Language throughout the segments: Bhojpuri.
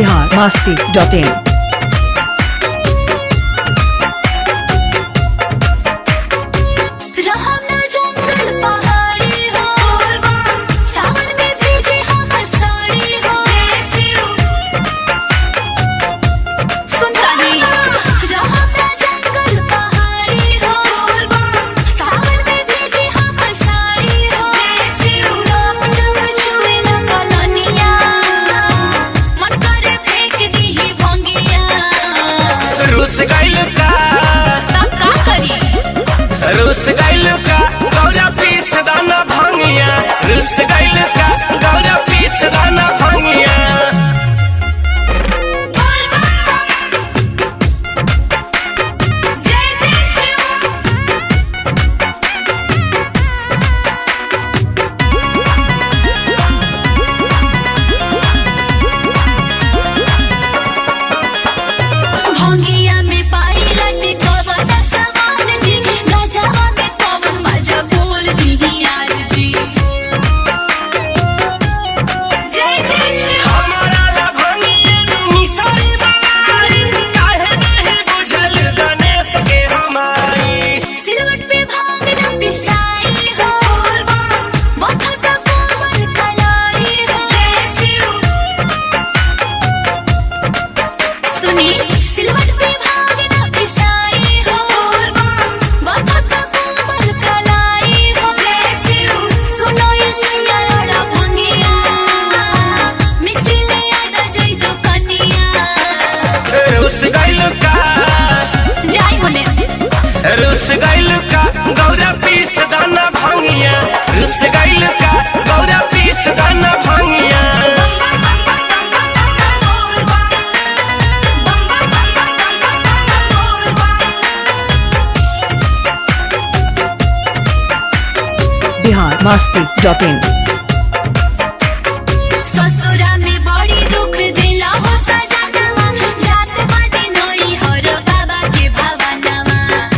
biharmasti.in रुस गइल का गौरा पीस दाना भांगिया रुस गइल का गौरा पीस दाना भांगिया जय जय शिव भांगिया में पाई लड्डी कवना सवान जी गजवा में पवन मजा बोल दी आज जी जय जय शिव हमारा ला भांगिया मिसाई बनाई काहे नहीं बुझल गणेश के हमारी सिलवट पे भांग न पिसाई हो माथा का कोमल कलाई हो जय शिव सुनी सिलवट पे भांग न पिसाई हो माथा का कोमल कलाई हो जय शिव सुनो ये सियाड़ा भांगिया मिक्सी ले आदा जई दो कनिया रुस गइल का जाई होने रुस गइल का गौरा पीस दाना भांगिया रुस गइल का गौरा पीस दाना भांगिया biharmasti.in ससुरा में बड़ी दुख दिला हो सजनवा जात बानी नई हर बाबा के भवनवा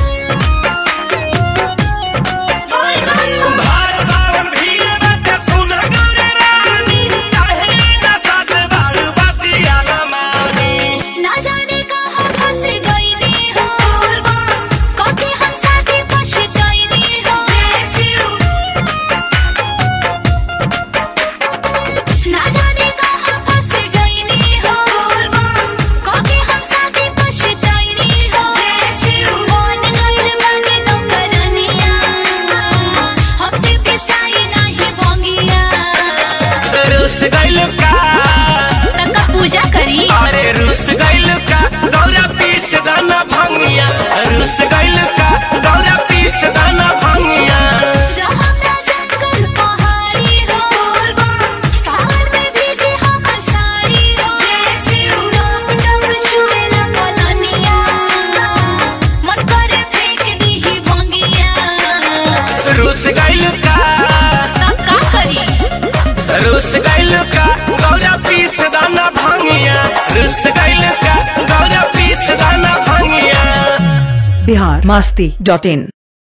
भार सावन भीड़ मत सुन गौरा रानी काहे न साथ बाड़ू बतिया न मानी ना जाने कहाँ फंस गईनी हो कभी हम साथी पछताईनी हो जय शिव ना जाने कहाँ फंस गईनी हो कभी हम साथी पछताईनी हो जय शिव मन गइल मांगे नौकरनिया हमसे पिसाई नहीं भोंगिया रुस गइल का तका पूजा करी अरे रुस गइल का गौरा पीस दाना भांगिया रुस गइल का गौरा पीस दाना भांगिया रहना जंगल पहाड़ी हो सावन में भीजे हमर साड़ी हो जय शिव डम डम चुएला कलनिया मन करे फेंक दीही भंगिया रुस गइल का तका करी रुस गइल का गौरा पीस दाना भांगिया रुस गइल का गौरा पीस दाना भांगिया biharmasti.in